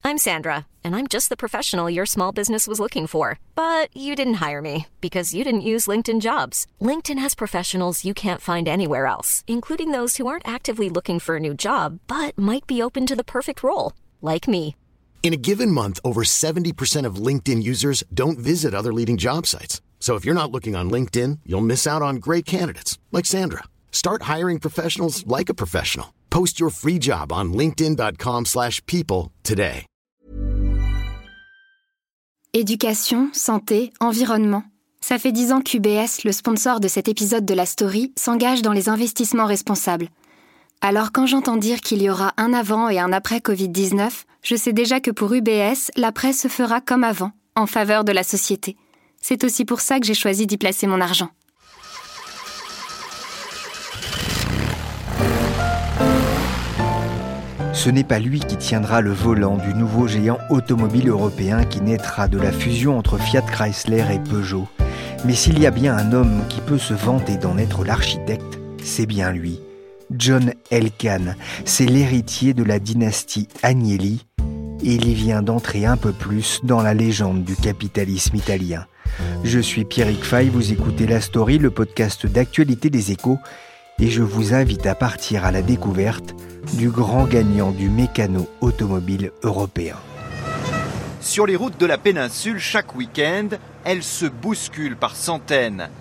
I'm Sandra, and I'm just the professional your small business was looking for. But you didn't hire me because you didn't use LinkedIn Jobs. LinkedIn has professionals you can't find anywhere else, including those who aren't actively looking for a new job, but might be open to the perfect role, like me. In a given month, over 70% of LinkedIn users don't visit other leading job sites. So if you're not looking on LinkedIn, you'll miss out on great candidates like Sandra. Start hiring professionals like a professional. Post your free job on linkedin.com/people today. Éducation, santé, environnement. Ça fait 10 ans qu'UBS, le sponsor de cet épisode de la story, s'engage dans les investissements responsables. Alors quand j'entends dire qu'il y aura un avant et un après Covid-19, je sais déjà que pour UBS, l'après se fera comme avant, en faveur de la société. C'est aussi pour ça que j'ai choisi d'y placer mon argent. Ce n'est pas lui qui tiendra le volant du nouveau géant automobile européen qui naîtra de la fusion entre Fiat Chrysler et Peugeot. Mais s'il y a bien un homme qui peut se vanter d'en être l'architecte, c'est bien lui. John Elkann, c'est l'héritier de la dynastie Agnelli et il y vient d'entrer un peu plus dans la légende du capitalisme italien. Je suis Pierrick Fay, vous écoutez La Story, le podcast d'actualité des Échos, et je vous invite à partir à la découverte du grand gagnant du mécano automobile européen. Sur les routes de la péninsule, chaque week-end, elles se bousculent par centaines.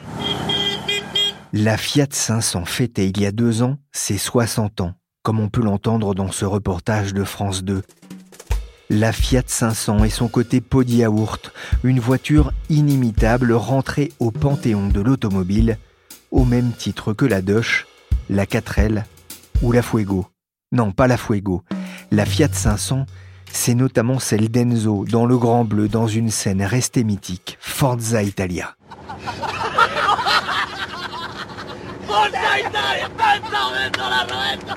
La Fiat 500 fêtait il y a 2 ans ses 60 ans, comme on peut l'entendre dans ce reportage de France 2. La Fiat 500 et son côté pot de yaourt, une voiture inimitable rentrée au panthéon de l'automobile, au même titre que la Doge, la 4L ou la Fuego. Non, pas la Fuego. La Fiat 500, c'est notamment celle d'Enzo dans Le Grand Bleu, dans une scène restée mythique, Forza Italia. Forza Italia, pensa dentro la rueda!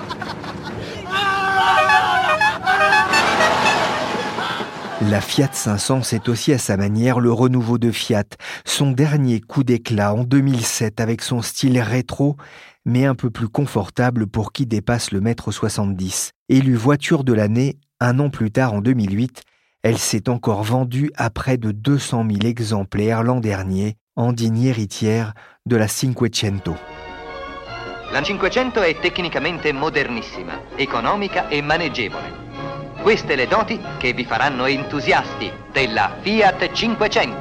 La Fiat 500, c'est aussi à sa manière le renouveau de Fiat, son dernier coup d'éclat en 2007 avec son style rétro, mais un peu plus confortable pour qui dépasse le 1m70. Élue voiture de l'année, 1 an plus tard en 2008, elle s'est encore vendue à près de 200 000 exemplaires l'an dernier, en digne héritière de la Cinquecento. La Cinquecento è tecnicamente modernissima, economica e maneggevole. Queste le doti che vi faranno entusiasti della Fiat 500.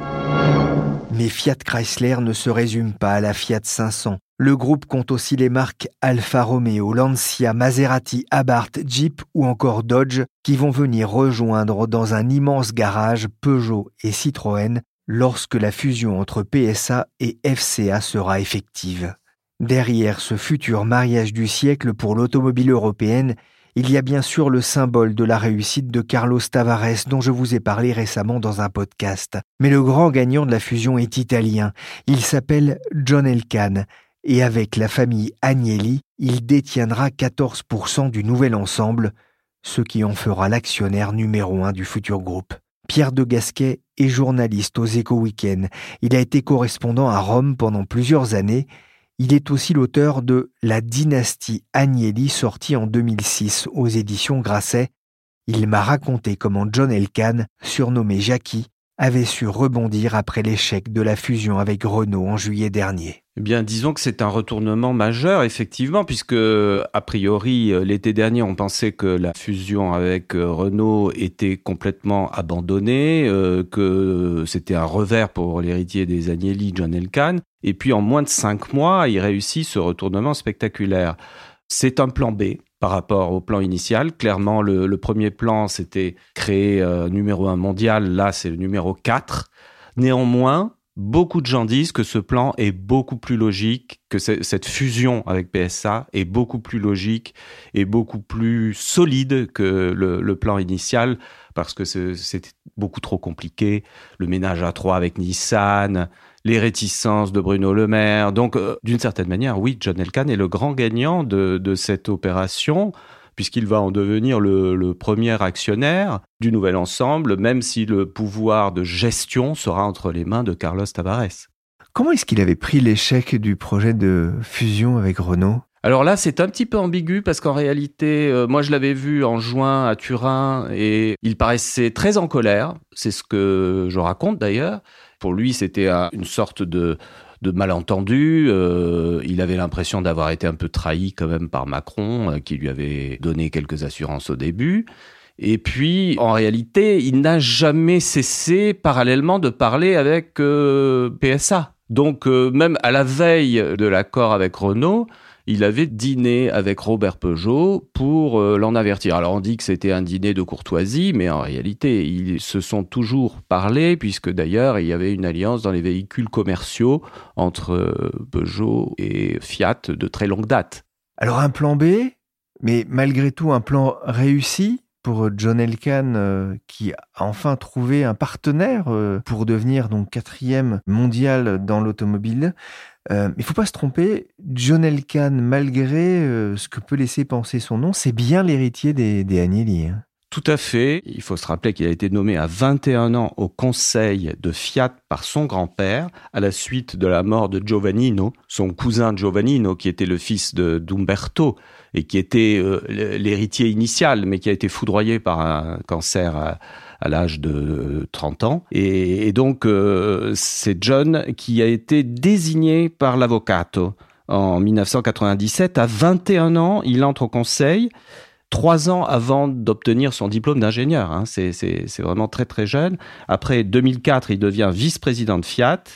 Mais Fiat Chrysler ne se résume pas à la Fiat 500. Le groupe compte aussi les marques Alfa Romeo, Lancia, Maserati, Abarth, Jeep ou encore Dodge qui vont venir rejoindre dans un immense garage Peugeot et Citroën lorsque la fusion entre PSA et FCA sera effective. Derrière ce futur mariage du siècle pour l'automobile européenne, il y a bien sûr le symbole de la réussite de Carlos Tavares dont je vous ai parlé récemment dans un podcast. Mais le grand gagnant de la fusion est italien. Il s'appelle John Elkann et avec la famille Agnelli, il détiendra 14% du nouvel ensemble, ce qui en fera l'actionnaire numéro 1 du futur groupe. Pierre de Gasquet est journaliste aux Échos Week-end. Il a été correspondant à Rome pendant plusieurs années. Il est aussi l'auteur de La dynastie Agnelli, sorti en 2006 aux éditions Grasset. Il m'a raconté comment John Elkann, surnommé Jackie, avait su rebondir après l'échec de la fusion avec Renault en juillet dernier. Eh bien, disons que c'est un retournement majeur, effectivement, puisque, a priori, l'été dernier, on pensait que la fusion avec Renault était complètement abandonnée, que c'était un revers pour l'héritier des Agnelli, John Elkann. Et puis, en moins de 5 mois, il réussit ce retournement spectaculaire. C'est un plan B par rapport au plan initial. Clairement, le premier plan, c'était créer numéro 1 mondial. Là, c'est le numéro 4. Néanmoins, beaucoup de gens disent que ce plan est beaucoup plus logique, que cette fusion avec PSA est beaucoup plus logique et beaucoup plus solide que le plan initial, parce que c'était beaucoup trop compliqué. Le ménage à 3 avec Nissan, les réticences de Bruno Le Maire. Donc, d'une certaine manière, oui, John Elkann est le grand gagnant de cette opération, puisqu'il va en devenir le premier actionnaire du nouvel ensemble, même si le pouvoir de gestion sera entre les mains de Carlos Tavares. Comment est-ce qu'il avait pris l'échec du projet de fusion avec Renault ? Alors là, c'est un petit peu ambigu parce qu'en réalité, moi je l'avais vu en juin à Turin et il paraissait très en colère. C'est ce que je raconte d'ailleurs. Pour lui, c'était une sorte de malentendu. Il avait l'impression d'avoir été un peu trahi quand même par Macron, qui lui avait donné quelques assurances au début. Et puis, en réalité, il n'a jamais cessé parallèlement de parler avec PSA. Donc, même à la veille de l'accord avec Renault, il avait dîné avec Robert Peugeot pour l'en avertir. Alors on dit que c'était un dîner de courtoisie, mais en réalité, ils se sont toujours parlé, puisque d'ailleurs, il y avait une alliance dans les véhicules commerciaux entre Peugeot et Fiat de très longue date. Alors un plan B, mais malgré tout un plan réussi pour John Elkann, qui a enfin trouvé un partenaire pour devenir donc 4e mondial dans l'automobile. Il ne faut pas se tromper, John Elkann, malgré ce que peut laisser penser son nom, c'est bien l'héritier des Agnelli. Hein. Tout à fait. Il faut se rappeler qu'il a été nommé à 21 ans au conseil de Fiat par son grand-père, à la suite de la mort de Giovannino, son cousin Giovannino, qui était le fils d'Umberto, et qui était l'héritier initial, mais qui a été foudroyé par un cancer à l'âge de 30 ans. Et donc, c'est John qui a été désigné par l'Avvocato en 1997. À 21 ans, il entre au conseil, 3 ans avant d'obtenir son diplôme d'ingénieur. Hein. C'est vraiment très, très jeune. Après 2004, il devient vice-président de Fiat.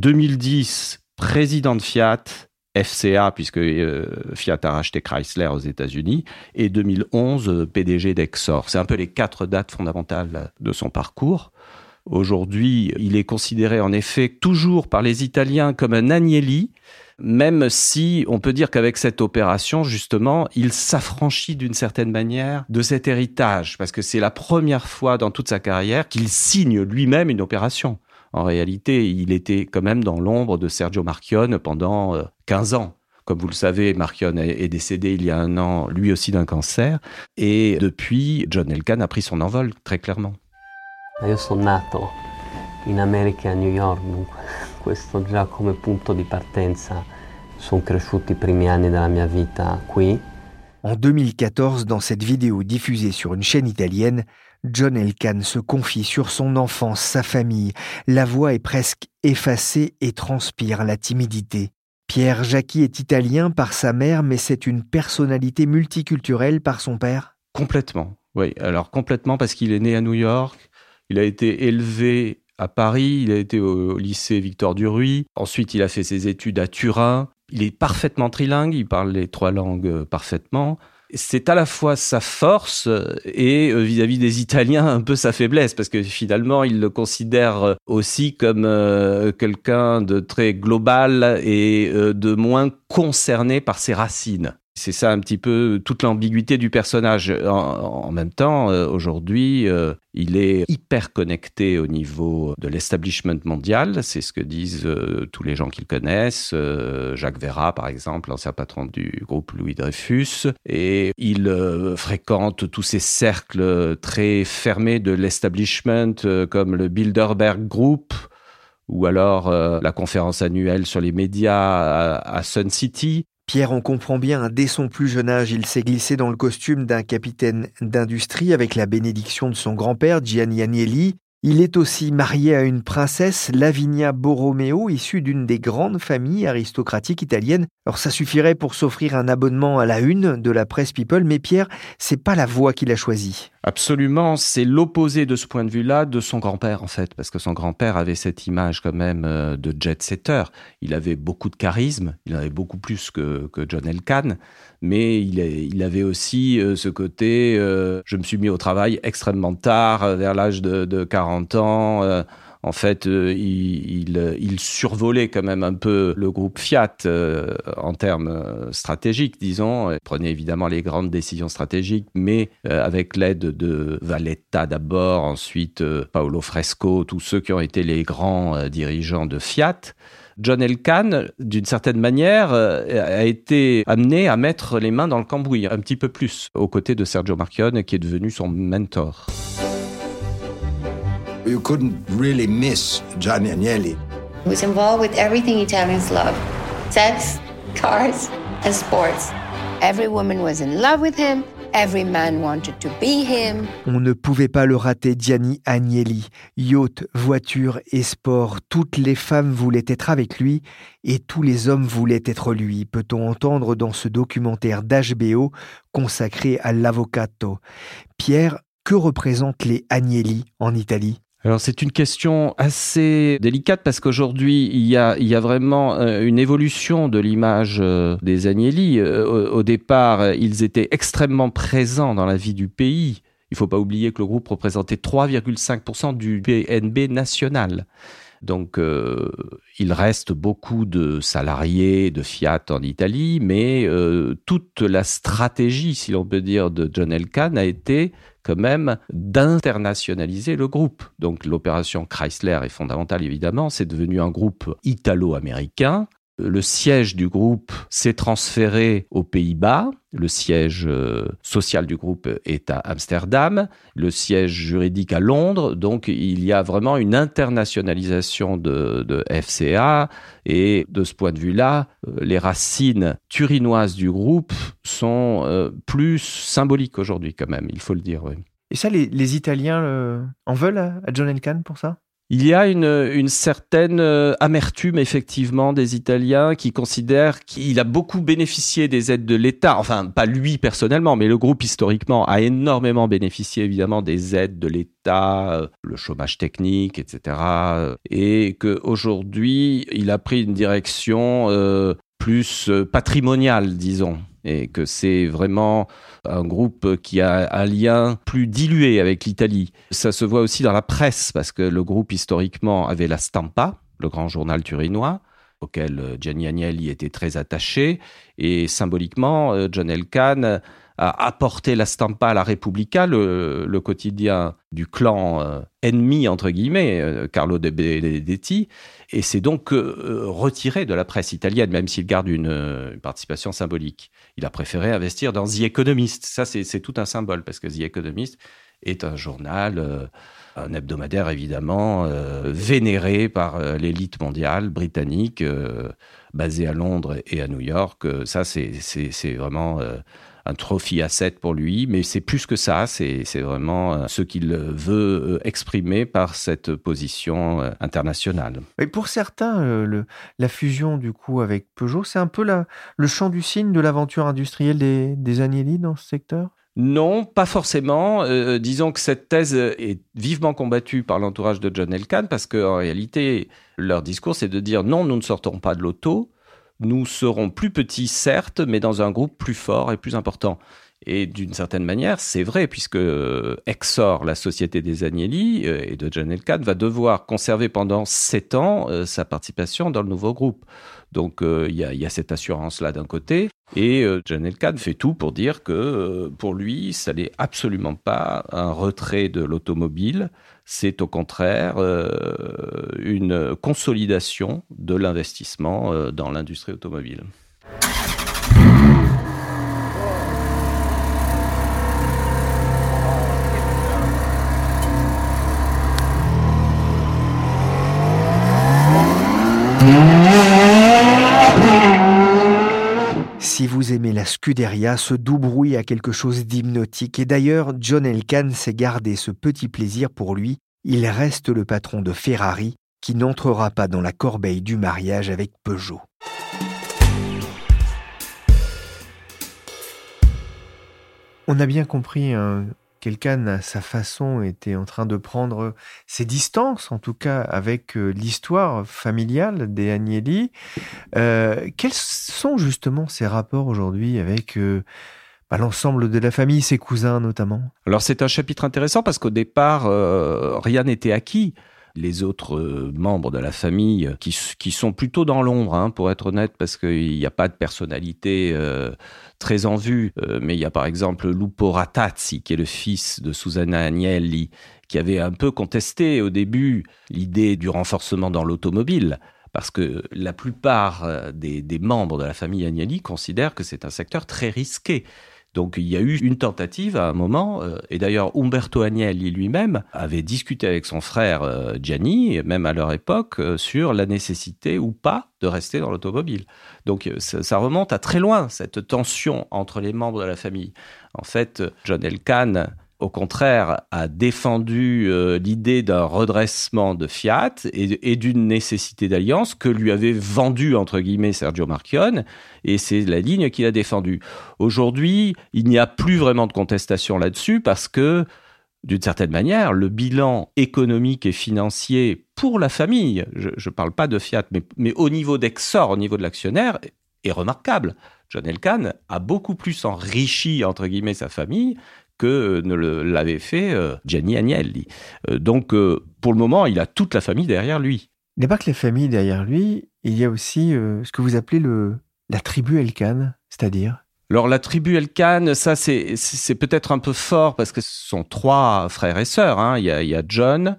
2010, président de Fiat. FCA, puisque Fiat a racheté Chrysler aux États-Unis, et 2011, PDG d'Exor. C'est un peu les 4 dates fondamentales de son parcours. Aujourd'hui, il est considéré en effet toujours par les Italiens comme un Agnelli, même si on peut dire qu'avec cette opération, justement, il s'affranchit d'une certaine manière de cet héritage, parce que c'est la première fois dans toute sa carrière qu'il signe lui-même une opération. En réalité, il était quand même dans l'ombre de Sergio Marchionne pendant 15 ans. Comme vous le savez, Marchionne est décédé il y a 1 an, lui aussi d'un cancer. Et depuis, John Elkann a pris son envol, très clairement. Io sono nato in America, a New York, dunque questo già come punto di partenza. Sono cresciuti i primi anni della mia vita qui. En 2014, dans cette vidéo diffusée sur une chaîne italienne, John Elkann se confie sur son enfance, sa famille. La voix est presque effacée et transpire la timidité. Pierre Jacqui est italien par sa mère, mais c'est une personnalité multiculturelle par son père. Complètement, oui. Alors complètement parce qu'il est né à New York, il a été élevé à Paris, il a été au lycée Victor Duruy. Ensuite, il a fait ses études à Turin. Il est parfaitement trilingue, il parle les 3 langues parfaitement. C'est à la fois sa force et vis-à-vis des Italiens un peu sa faiblesse, parce que finalement il le considère aussi comme quelqu'un de très global et de moins concerné par ses racines. C'est ça un petit peu toute l'ambiguïté du personnage. En même temps, aujourd'hui, il est hyper connecté au niveau de l'establishment mondial. C'est ce que disent tous les gens qu'il connaissent. Jacques Veyrat, par exemple, l'ancien patron du groupe Louis Dreyfus. Et il fréquente tous ces cercles très fermés de l'establishment, comme le Bilderberg Group, ou alors la conférence annuelle sur les médias à Sun City. Pierre, on comprend bien, dès son plus jeune âge, il s'est glissé dans le costume d'un capitaine d'industrie avec la bénédiction de son grand-père, Gianni Agnelli. Il est aussi marié à une princesse, Lavinia Borromeo, issue d'une des grandes familles aristocratiques italiennes. Alors ça suffirait pour s'offrir un abonnement à la une de la presse People, mais Pierre, c'est pas la voie qu'il a choisie. Absolument, c'est l'opposé de ce point de vue-là de son grand-père en fait, parce que son grand-père avait cette image quand même de jet-setter. Il avait beaucoup de charisme, il en avait beaucoup plus que John Elkann, mais il avait aussi ce côté je me suis mis au travail extrêmement tard, vers l'âge de 40 ans. En fait, il survolait quand même un peu le groupe Fiat en termes stratégiques, disons. Il prenait évidemment les grandes décisions stratégiques, mais avec l'aide de Valletta d'abord, ensuite Paolo Fresco, tous ceux qui ont été les grands dirigeants de Fiat. John Elkann, d'une certaine manière, a été amené à mettre les mains dans le cambouis, un petit peu plus, aux côtés de Sergio Marchionne, qui est devenu son mentor. You couldn't really miss Gianni Agnelli. He was involved with everything Italians love: sex, cars, and sports. Every woman was in love with him. Every man wanted to be him. On ne pouvait pas le rater, Gianni Agnelli. Yacht, voiture et sport, toutes les femmes voulaient être avec lui et tous les hommes voulaient être lui, peut-on entendre dans ce documentaire d'HBO consacré à l'avvocato. Pierre, que représentent les Agnelli en Italie ? Alors c'est une question assez délicate parce qu'aujourd'hui il y a vraiment une évolution de l'image des Agnelli. Au départ, ils étaient extrêmement présents dans la vie du pays. Il ne faut pas oublier que le groupe représentait 3,5% du PNB national. Donc il reste beaucoup de salariés de Fiat en Italie, mais toute la stratégie, si l'on peut dire, de John Elkann a été quand même d'internationaliser le groupe. Donc l'opération Chrysler est fondamentale évidemment, c'est devenu un groupe italo-américain. Le siège du groupe s'est transféré aux Pays-Bas. Le siège social du groupe est à Amsterdam. Le siège juridique à Londres. Donc, il y a vraiment une internationalisation de FCA. Et de ce point de vue-là, les racines turinoises du groupe sont plus symboliques aujourd'hui quand même, il faut le dire. Oui. Et ça, les Italiens en veulent à John Elkann pour ça ? Il y a une certaine amertume, effectivement, des Italiens qui considèrent qu'il a beaucoup bénéficié des aides de l'État. Enfin, pas lui personnellement, mais le groupe, historiquement, a énormément bénéficié, évidemment, des aides de l'État, le chômage technique, etc. Et qu'aujourd'hui, il a pris une direction plus patrimoniale, disons. Et que c'est vraiment un groupe qui a un lien plus dilué avec l'Italie. Ça se voit aussi dans la presse, parce que le groupe, historiquement, avait la Stampa, le grand journal turinois, auquel Gianni Agnelli était très attaché. Et symboliquement, John Elkann a apporté la Stampa à la Repubblica, le quotidien du clan ennemi, entre guillemets, Carlo De Benedetti, et s'est donc retiré de la presse italienne, même s'il garde une participation symbolique. Il a préféré investir dans The Economist. Ça, c'est tout un symbole, parce que The Economist est un journal, un hebdomadaire évidemment, vénéré par l'élite mondiale britannique, basé à Londres et à New York. Ça, c'est vraiment un trophy asset pour lui, mais c'est plus que ça, c'est vraiment ce qu'il veut exprimer par cette position internationale. Et pour certains, la fusion du coup avec Peugeot, c'est un peu le chant du cygne de l'aventure industrielle des Agnelli dans ce secteur ? Non, pas forcément. Disons que cette thèse est vivement combattue par l'entourage de John Elkann, parce qu'en réalité, leur discours, c'est de dire non, nous ne sortons pas de l'auto, nous serons plus petits, certes, mais dans un groupe plus fort et plus important. Et d'une certaine manière, c'est vrai, puisque Exor, la société des Agnelli et de John Elkann, va devoir conserver pendant 7 ans sa participation dans le nouveau groupe. Donc il y a cette assurance-là d'un côté, et John Elkann fait tout pour dire que pour lui, ça n'est absolument pas un retrait de l'automobile, c'est au contraire une consolidation de l'investissement dans l'industrie automobile. Si vous aimez la Scuderia, ce doux bruit a quelque chose d'hypnotique. Et d'ailleurs, John Elkann s'est gardé ce petit plaisir pour lui. Il reste le patron de Ferrari, qui n'entrera pas dans la corbeille du mariage avec Peugeot. On a bien compris, qu'Elkann, à sa façon, était en train de prendre ses distances, en tout cas avec l'histoire familiale des Agnelli. Quels sont justement ses rapports aujourd'hui avec l'ensemble de la famille, ses cousins notamment ? Alors c'est un chapitre intéressant parce qu'au départ, rien n'était acquis. Les autres membres de la famille qui sont plutôt dans l'ombre, pour être honnête, parce qu'il n'y a pas de personnalité très en vue. Mais il y a par exemple Lupo Rattazzi, qui est le fils de Susanna Agnelli, qui avait un peu contesté au début l'idée du renforcement dans l'automobile, parce que la plupart des membres de la famille Agnelli considèrent que c'est un secteur très risqué. Donc il y a eu une tentative à un moment, et d'ailleurs Umberto Agnelli lui-même avait discuté avec son frère Gianni, même à leur époque, sur la nécessité ou pas de rester dans l'automobile. Donc ça remonte à très loin, cette tension entre les membres de la famille. En fait, John Elkann, au contraire, a défendu l'idée d'un redressement de Fiat et d'une nécessité d'alliance que lui avait vendue, entre guillemets, Sergio Marchionne, et c'est la ligne qu'il a défendue. Aujourd'hui, il n'y a plus vraiment de contestation là-dessus parce que, d'une certaine manière, le bilan économique et financier pour la famille, je ne parle pas de Fiat, mais au niveau d'Exor, au niveau de l'actionnaire, est remarquable. John Elkann a beaucoup plus enrichi, entre guillemets, sa famille que ne l'avait fait Gianni Agnelli. Donc, pour le moment, il a toute la famille derrière lui. Il n'y a pas que la famille derrière lui, il y a aussi ce que vous appelez la tribu Elkann, c'est-à-dire ? Alors, la tribu Elkann, ça, c'est peut-être un peu fort parce que ce sont 3 frères et sœurs. Hein. Il y a John,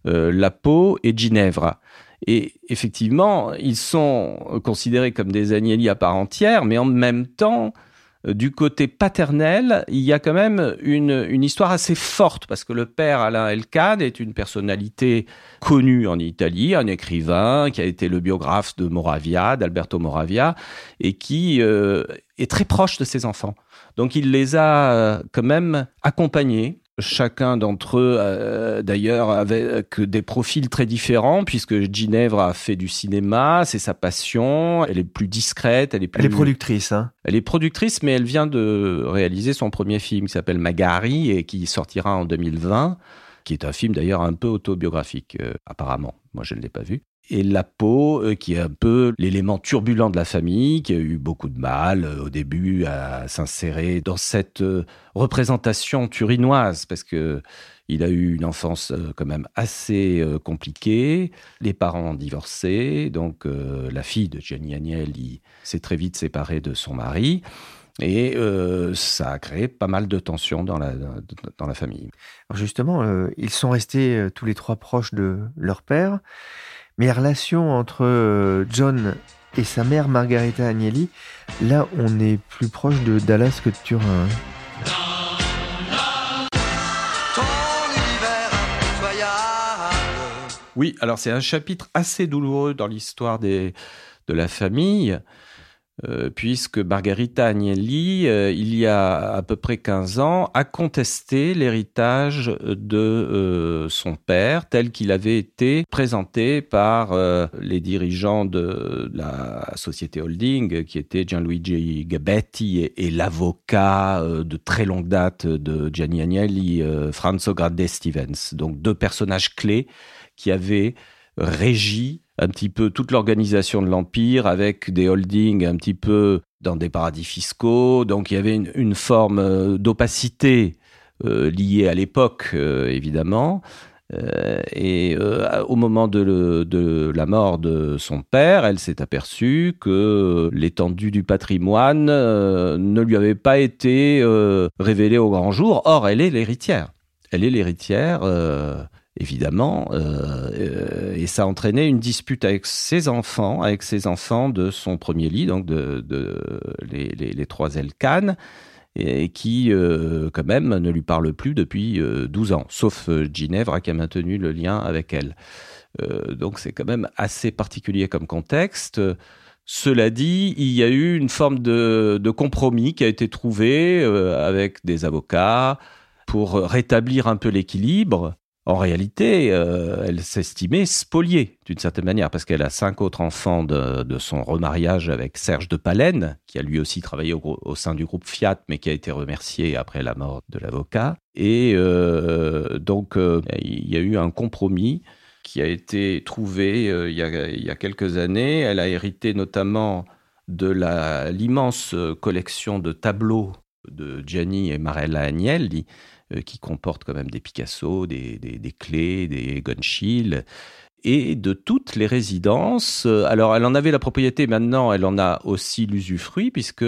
Lapo et Ginevra. Et effectivement, ils sont considérés comme des Agnelli à part entière, mais en même temps, du côté paternel, il y a quand même une histoire assez forte, parce que le père Alain Elkann est une personnalité connue en Italie, un écrivain qui a été le biographe de Moravia, d'Alberto Moravia, et qui est très proche de ses enfants. Donc il les a quand même accompagnés. Chacun d'entre eux, d'ailleurs, avec des profils très différents, puisque Ginevra a fait du cinéma, c'est sa passion, elle est plus discrète, elle est productrice. Hein. Elle est productrice, mais elle vient de réaliser son premier film qui s'appelle Magari et qui sortira en 2020, qui est un film d'ailleurs un peu autobiographique, apparemment. Moi, je ne l'ai pas vu. Et Lapo, qui est un peu l'élément turbulent de la famille, qui a eu beaucoup de mal au début à s'insérer dans cette représentation turinoise, parce que il a eu une enfance quand même assez compliquée. Les parents ont divorcé, donc la fille de Gianni Agnelli s'est très vite séparée de son mari. Et ça a créé pas mal de tensions dans la famille. Alors justement, ils sont restés tous les 3 proches de leur père. Mais la relation entre John et sa mère Margarita Agnelli, là, on est plus proche de Dallas que de Turin. Oui, alors c'est un chapitre assez douloureux dans l'histoire de la famille, puisque Margarita Agnelli, il y a à peu près 15 ans, a contesté l'héritage de son père, tel qu'il avait été présenté par les dirigeants de la société holding, qui étaient Gianluigi Gabetti et l'avocat de très longue date de Gianni Agnelli, Franzo Grande Stevens. Donc 2 personnages clés qui avaient régi un petit peu toute l'organisation de l'Empire avec des holdings un petit peu dans des paradis fiscaux. Donc il y avait une forme d'opacité liée à l'époque, évidemment. Et au moment de la mort de son père, elle s'est aperçue que l'étendue du patrimoine ne lui avait pas été révélée au grand jour. Or, elle est l'héritière. Elle est l'héritière... évidemment, et ça a entraîné une dispute avec ses enfants de son premier lit, donc les 3 Elkann, et qui, quand même, ne lui parlent plus depuis 12 ans, sauf Ginevra qui a maintenu le lien avec elle. Donc c'est quand même assez particulier comme contexte. Cela dit, il y a eu une forme de compromis qui a été trouvé avec des avocats pour rétablir un peu l'équilibre. En réalité, elle s'estimait spoliée d'une certaine manière parce qu'elle a 5 autres enfants de son remariage avec Serge de Palaine, qui a lui aussi travaillé au sein du groupe Fiat, mais qui a été remercié après la mort de l'avocat. Et donc, il y a eu un compromis qui a été trouvé il y a quelques années. Elle a hérité notamment de l'immense collection de tableaux de Gianni et Marella Agnelli, qui comporte quand même des Picasso, des Klee, des Egon Schiele, et de toutes les résidences. Alors, elle en avait la propriété, maintenant, elle en a aussi l'usufruit, puisque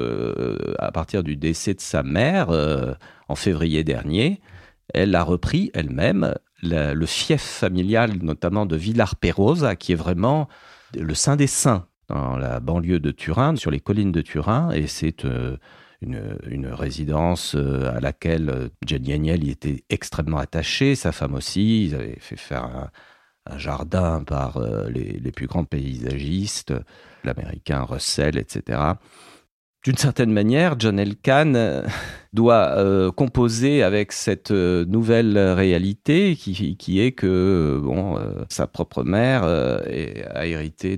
à partir du décès de sa mère, en février dernier, elle a repris elle-même le fief familial, notamment de Villar Perosa, qui est vraiment le saint des saints, dans la banlieue de Turin, sur les collines de Turin, et c'est une résidence à laquelle Gianni Agnelli était extrêmement attaché, sa femme aussi. Ils avaient fait faire un jardin par les plus grands paysagistes, l'américain Russell, etc. D'une certaine manière, John Elkann doit composer avec cette nouvelle réalité qui est que sa propre mère a hérité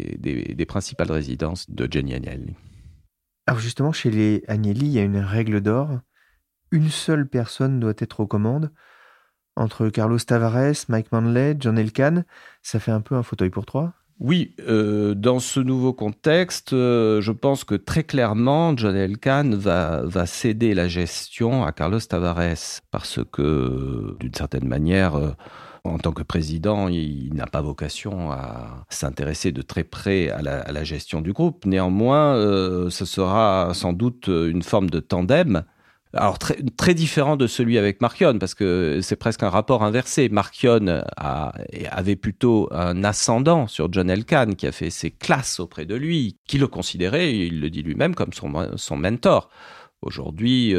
des principales résidences de Gianni Agnelli. Alors justement, chez les Agnelli, il y a une règle d'or. Une seule personne doit être aux commandes. Entre Carlos Tavares, Mike Manley, John Elkann, ça fait un peu un fauteuil pour trois. Oui, dans ce nouveau contexte, je pense que très clairement, John Elkann va céder la gestion à Carlos Tavares parce que, d'une certaine manière, en tant que président, il n'a pas vocation à s'intéresser de très près à la gestion du groupe. Néanmoins, ce sera sans doute une forme de tandem. Alors, très différent de celui avec Marchione, parce que c'est presque un rapport inversé. Marchione avait plutôt un ascendant sur John Elkann, qui a fait ses classes auprès de lui, qui le considérait, il le dit lui-même, comme son mentor. Aujourd'hui,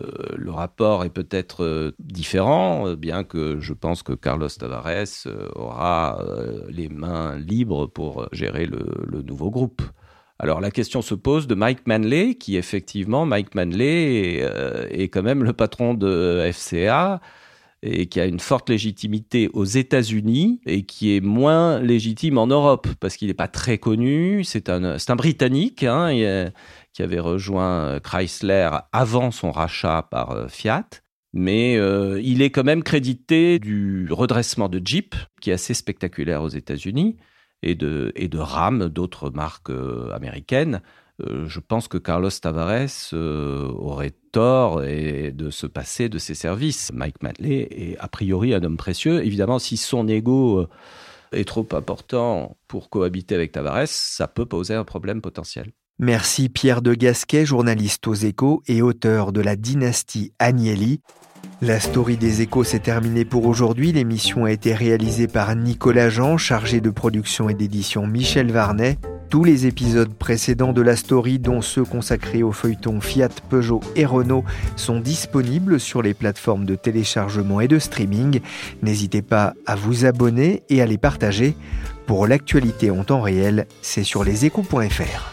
le rapport est peut-être différent, bien que je pense que Carlos Tavares aura les mains libres pour gérer le nouveau groupe. Alors la question se pose de Mike Manley, qui effectivement, Mike Manley est quand même le patron de FCA et qui a une forte légitimité aux États-Unis et qui est moins légitime en Europe parce qu'il n'est pas très connu. C'est un Britannique qui avait rejoint Chrysler avant son rachat par Fiat. Mais il est quand même crédité du redressement de Jeep, qui est assez spectaculaire aux États-Unis, et de Ram, d'autres marques américaines. Je pense que Carlos Tavares aurait tort de se passer de ses services. Mike Manley est a priori un homme précieux. Évidemment, si son ego est trop important pour cohabiter avec Tavares, ça peut poser un problème potentiel. Merci Pierre de Gasquet, journaliste aux Échos et auteur de la dynastie Agnelli. La story des Échos s'est terminée pour aujourd'hui. L'émission a été réalisée par Nicolas Jean, chargé de production et d'édition Michel Varnet. Tous les épisodes précédents de la story, dont ceux consacrés au feuilleton Fiat, Peugeot et Renault, sont disponibles sur les plateformes de téléchargement et de streaming. N'hésitez pas à vous abonner et à les partager. Pour l'actualité en temps réel, c'est sur leséchos.fr.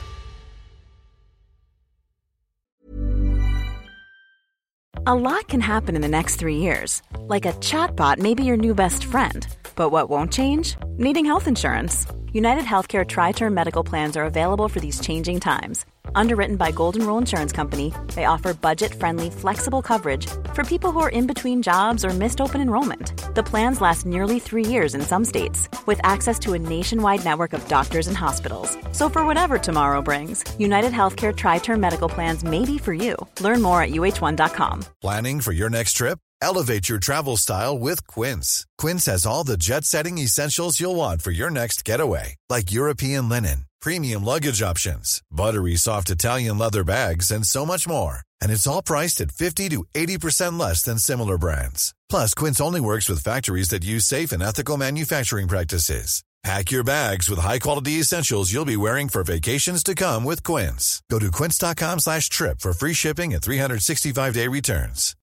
A lot can happen in the next 3 years. Like a chatbot may be your new best friend. But what won't change? Needing health insurance. United Healthcare Tri-Term Medical Plans are available for these changing times. Underwritten by Golden Rule Insurance Company, they offer budget-friendly, flexible coverage for people who are in between jobs or missed open enrollment. The plans last nearly 3 years in some states, with access to a nationwide network of doctors and hospitals. So for whatever tomorrow brings, United Healthcare Tri-Term Medical Plans may be for you. Learn more at uh1.com. Planning for your next trip? Elevate your travel style with Quince. Quince has all the jet-setting essentials you'll want for your next getaway, like European linen, premium luggage options, buttery soft Italian leather bags, and so much more. And it's all priced at 50 to 80% less than similar brands. Plus, Quince only works with factories that use safe and ethical manufacturing practices. Pack your bags with high-quality essentials you'll be wearing for vacations to come with Quince. Go to quince.com/trip for free shipping and 365-day returns.